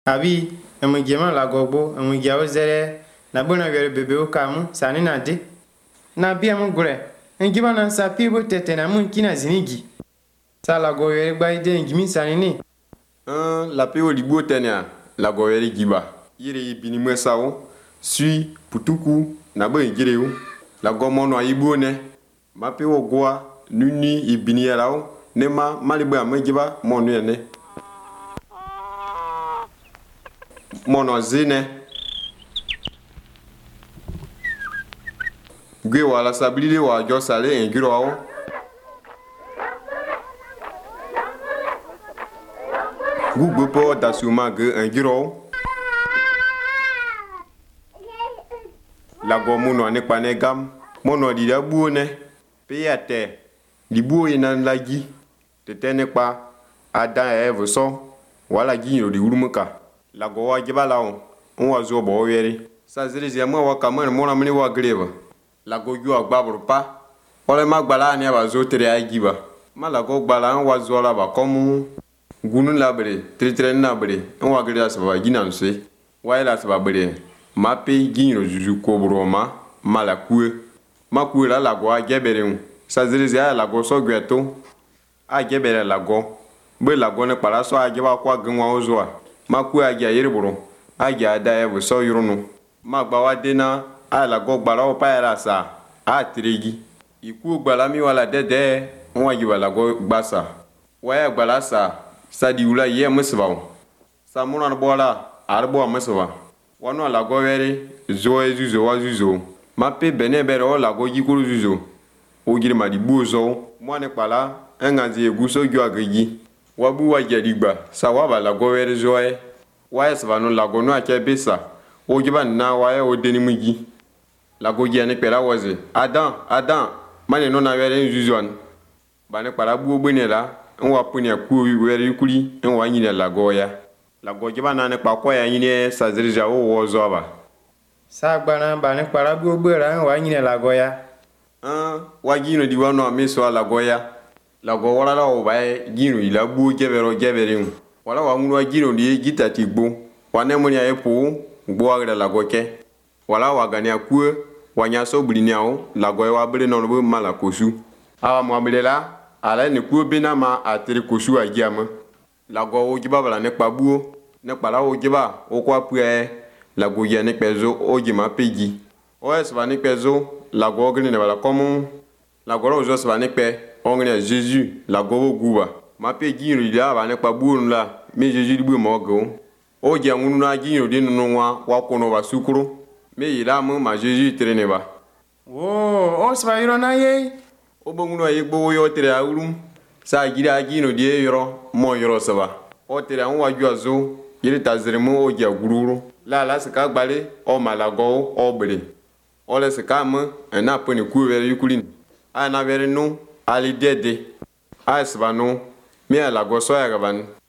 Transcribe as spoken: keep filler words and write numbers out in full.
Abi, emu gema la gogbo, emu gia ozere, na bona were bebe o kamu, sani na de. Na bi emu gure, engiba na sa pi bo tete na mun kina zinigi. Sa la go were gba ide ngimi sani ni. Un la pi o libo tenya, la go were giba. Yere bini mwesa o, sui, putuku, na bo ngire o. La go mono ayibo ne. Ma pi o goa, nuni ibini ya o, ne ma malibo ya mwegiba, monu ya ne. Mono zine gwe wala sabili wa jo sale ngiro awo gugbo po dasuma ge ngiro la go mono ne pane gam mono di da buo ne pe ate di buo ina lagi tete ne pa ada eve so wala gi ngiro di urumuka la go wa giba la on wa zo bo weri sa ziri je mo wa kamar mo na mini wa greva la go ju agba burpa ole ma gbala ni ba zo tere ai giba ma la go gbala wa zo la ba komu gunu la bre tre tre na bre wa greva sa ba gina nse wa ila sa ba bre ma pe ginro juju ko broma ma la ku ma ku la la go a gebere sa ziri je la go so gweto a gebere la go be la go ne para so a giba kwa gwa ozo a maku agia yirburu agia da ebu so yurunu magba wadena ala go gbara o paira sa a tirigi iku gbala mi wala dede won agi wala go gbasa waya gbala sa sadi ula ye musbaw sa munan bola arbo musba wonu ala go were zo ezuzo wazuzo mape bene bere o la go yikuru zuzo o giri ma di buzo mo ne pala engazi eguso gyo agigi wabu wa jadigba sa waba la go were joye waye savanu la go no ake bisa o giba na waye o deni mugi la go gi ani pera waze adam adam mane no na were nzuzon bane para bu ogbonela nwa puni aku were ikuri nwa nyine la go ya la go giba na ne pa ko ya nyine sa zirija o wozo ba Sa gbana bane para bu ogbera nwa nyine la go ya ah wa gi no di wano ameso la go ya la go wala la o bae ginu ila bu gebero geberin wala wa ngunu ginu di gita ti gbo wa ne muni aye po gbo agre la go ke wala wa gani aku wa nya so buli ni awo la go wa bele no bo mala kosu awa mo bele la ala ne ku bi na ma atiri kosu agiama la go o giba bala ne pa buo ne pa la o giba o kwa pu e la go ye ne pezo o gima peji o es ba ne pezo la go gni ne bala komu la go ro zo ba ne pe ongre Jésus la gobo guba ma pe ginro ida ba ne pa buun la me Jésus di bu mo go o je ngunu na ginro di nunu nwa wa kono ba sukuru me ila mu ma Jésus trene ba wo o sba yiro na ye o bo ngunu ayi gbo yo tere awuru sa gira ginro di yoro mo yoro saba o tere an wa ju azo yiri taziremu o je gururu la la se ka gbale o malago o bere o le se ka mu na poni ku vere yukulin ana vere no ali dede a esbanu mi ala goso ya gaban